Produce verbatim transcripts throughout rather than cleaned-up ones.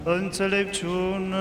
Înțelepciune.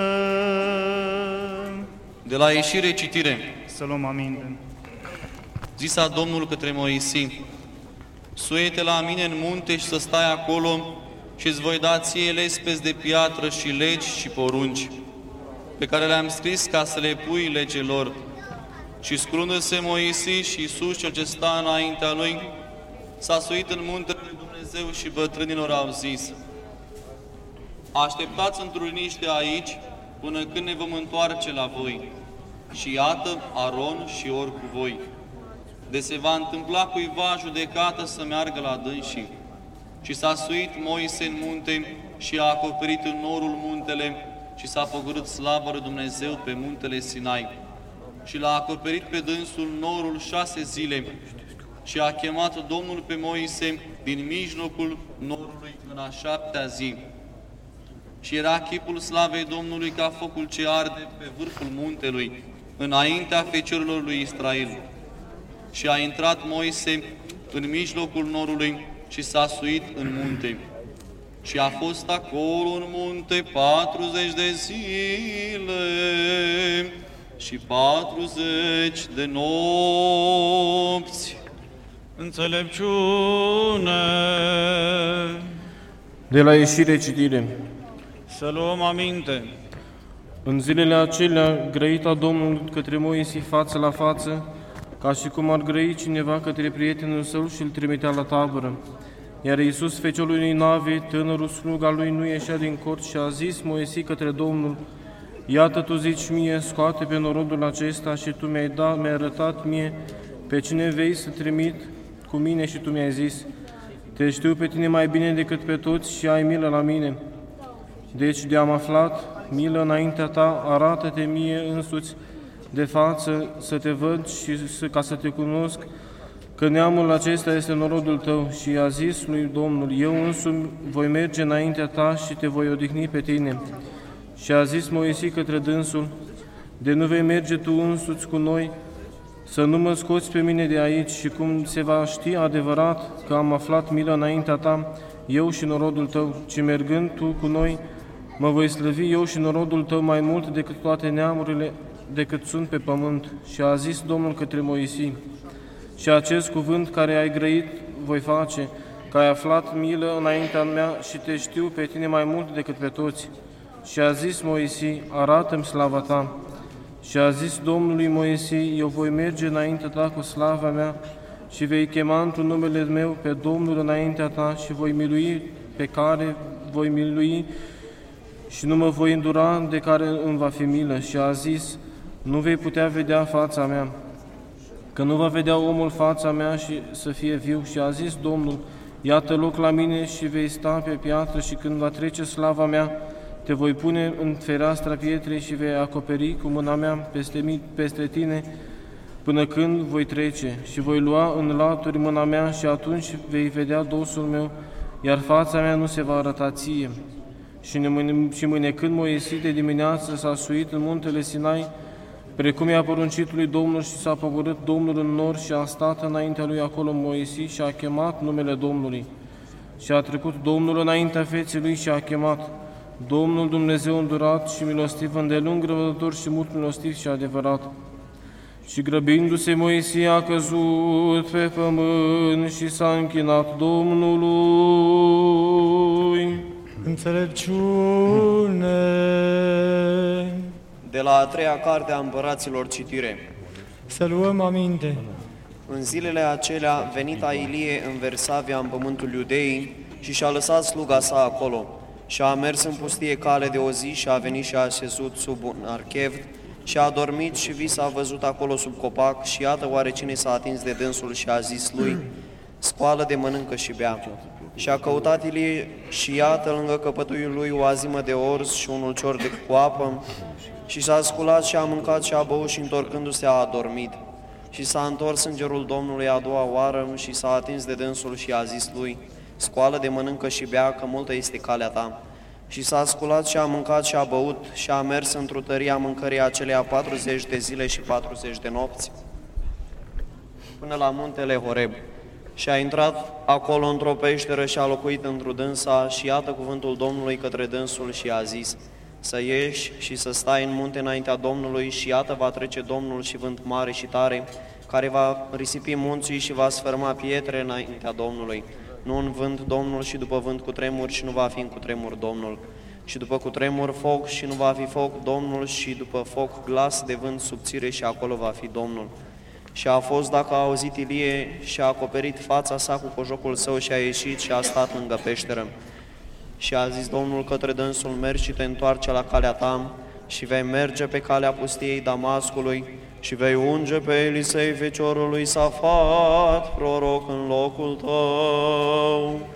De la ieșire citire. Să luăm aminte. Zisa Domnul către Moise: suie-te la mine în munte și să stai acolo și îți voi da ție lespezi de piatră și legi și porunci, pe care le-am scris ca să le pui legelor. Și sculându-se Moise și Iisus, cel ce sta înaintea lui, s-a suit în muntele lui Dumnezeu și bătrânilor au zis: așteptați într-o liniște aici până când ne vom întoarce la voi. Și iată, Aron și Or cu voi. De se va întâmpla cuiva judecată să meargă la dânsii. Și s-a suit Moise în munte și a acoperit în norul muntele și s-a pogorât slava lui Dumnezeu pe muntele Sinai. Și l-a acoperit pe dânsul norul șase zile și a chemat Domnul pe Moise din mijlocul norului în a șaptea zi. Și era chipul slavei Domnului ca focul ce arde pe vârful muntelui, înaintea feciorilor lui Israel. Și a intrat Moise în mijlocul norului și s-a suit în munte. Și a fost acolo în munte patruzeci de zile și patruzeci de nopți. Înțelepciune. De la ieșire citire. Să luăm aminte. În zilele acelea, grăita Domnul către Moise față la față, ca și cum ar grăi cineva către prietenul său și îl trimitea la tabără. Iar Iisus, feciorul lui Navi, tânărul sluga lui, nu ieșea din cort și a zis Moise către Domnul: iată, tu zici mie, scoate pe norodul acesta și tu mi-ai, dat, mi-ai arătat mie pe cine vei să trimit cu mine și tu mi-ai zis: te știu pe tine mai bine decât pe toți și ai milă la mine. Deci de-am aflat milă înaintea ta, arată-te mie însuți de față să te văd și să, ca să te cunosc că neamul acesta este norodul tău. Și a zis lui Domnul: eu însumi voi merge înaintea ta și te voi odihni pe tine. Și a zis Moise către dânsul: de nu vei merge tu însuți cu noi, să nu mă scoți pe mine de aici, și cum se va ști adevărat că am aflat milă înaintea ta, eu și norodul tău, ci mergând tu cu noi, mă voi slăvi eu și norodul tău mai mult decât toate neamurile decât sunt pe pământ. Și a zis Domnul către Moise: și acest cuvânt care ai grăit voi face, că ai aflat milă înaintea mea și te știu pe tine mai mult decât pe toți. Și a zis Moise: arată-mi slava ta. Și a zis Domnului Moise: eu voi merge înaintea ta cu slava mea și vei chema într-un numele meu pe Domnul înaintea ta și voi milui pe care voi milui și nu mă voi îndura de care îmi va fi milă. Și a zis: nu vei putea vedea fața mea, că nu va vedea omul fața mea și să fie viu. Și a zis Domnul: iată loc la mine și vei sta pe piatră și când va trece slava mea, te voi pune în fereastra pietrei și vei acoperi cu mâna mea peste, peste tine până când voi trece. Și voi lua în laturi mâna mea și atunci vei vedea dosul meu, iar fața mea nu se va arăta ție. Și, și mânecând Moise de dimineață s-a suit în muntele Sinai, precum i-a poruncit lui Domnul, și s-a pogorât Domnul în nor și a stat înaintea lui acolo Moise și a chemat numele Domnului. Și a trecut Domnul înaintea feței lui și a chemat: Domnul Dumnezeu îndurat și milostiv, îndelung răbdător și mult milostiv și adevărat. Și grăbindu-se Moise a căzut pe pământ și s-a închinat Domnului. Înțelepciune. De la a treia carte a Împăraților citire. Să luăm aminte. În zilele acelea, venita Ilie în Versavia, în pământul Iudeii, și și-a lăsat sluga sa acolo. Și a mers în pustie cale de o zi și a venit și a așezut sub un archev și a dormit și vis a văzut acolo sub copac. Și iată, oare cine s-a atins de dânsul și a zis lui: scoală de mănâncă și bea. Și a căutat Ilie și iată lângă căpătuiul lui o azimă de orz și un ulcior de cu apă. Și s-a sculat și a mâncat și a băut și întorcându-se a adormit. Și s-a întors îngerul Domnului a doua oară și s-a atins de dânsul și a zis lui: scoală de mănâncă și bea, că multă este calea ta. Și s-a sculat și a mâncat și a băut și a mers într-o tăria mâncării acelea patruzeci de zile și patruzeci de nopți, până la muntele Horeb. Și a intrat acolo într-o peșteră și a locuit într-o dânsa și iată cuvântul Domnului către dânsul și a zis: să ieși și să stai în munte înaintea Domnului și iată va trece Domnul și vânt mare și tare, care va risipi munții și va sfârma pietre înaintea Domnului. Nu în vânt Domnul și după vânt cu tremur și nu va fi în cutremur Domnul. Și după cutremur foc și nu va fi foc Domnul și după foc glas de vânt subțire și acolo va fi Domnul. Și a fost dacă a auzit Ilie și a acoperit fața sa cu cojocul său și a ieșit și a stat lângă peșteră. Și a zis Domnul către dânsul: mergi și te întoarce la calea ta și vei merge pe calea pustiei Damascului și vei unge pe Elisei feciorul lui Safat, proroc în locul tău.